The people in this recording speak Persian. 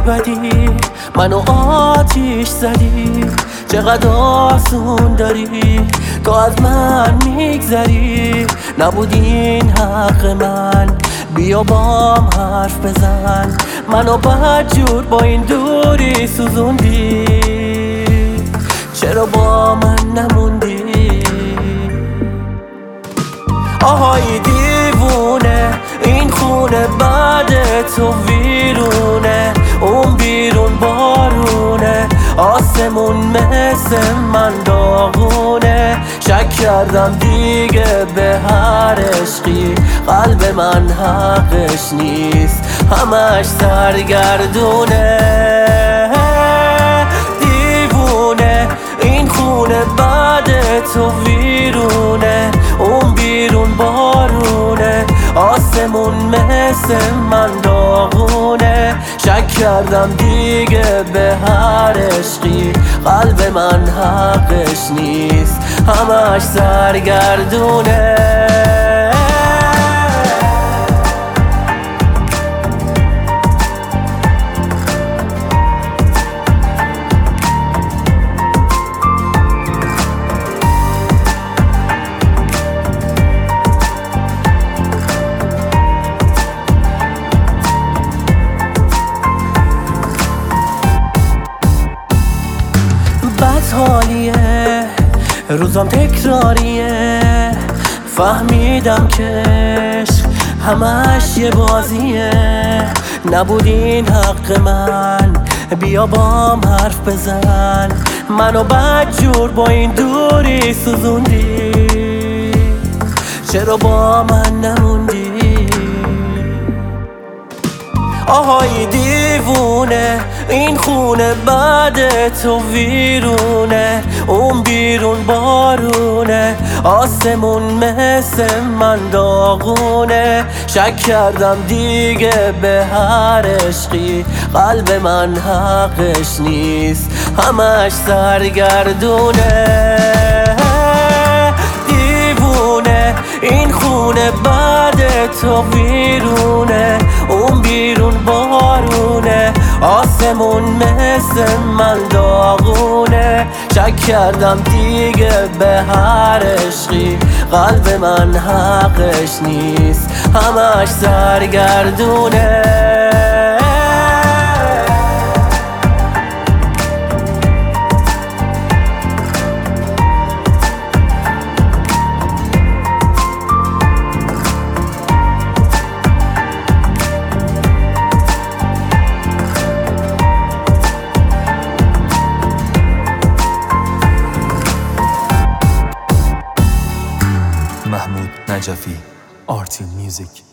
بدی منو آتیش زدی، چقدر آسون داری تو از من میگذری. نبود این حق من، بیا بام حرف بزن. منو بدجور با این دوری سوزوندی، چرا با من نموندی؟ آهای دیوونه، این خونه بعد تو ویرونه، اون بیرون بارونه، آسمون مثل من داغونه. شک کردم دیگه به هر عشقی، قلب من حقش نیست، همش سرگردونه. دیوونه، این خونه بعد تو ویرونه، اون بیرون بارونه، آسمون مثل من داغونه. شک کردم دیگه به هر عشقی، قلب من حقش نیست، همش سرگردونه. حالیه روزم تکراریه، فهمیدم که عشق همش یه بازیه. نبود این حق من، بیا بام حرف بزن. منو بدجور با این دوری سوزوندی، چرا با من نموندی؟ آهای دیوونه، این خونه بعد تو ویرونه، اون بیرون بارونه، آسمون مثل من داغونه. شک کردم دیگه به هر عشقی، قلب من حقش نیست، همش سرگردونه. دیوونه، این خونه بعد تو ویرونه، اون بیرون بارونه، آسمون مثل من داغونه. شک کردم دیگه به هر عشقی، قلب من حقش نیست، همش سرگردونه. محمود نجفی، آرتین میوزیک.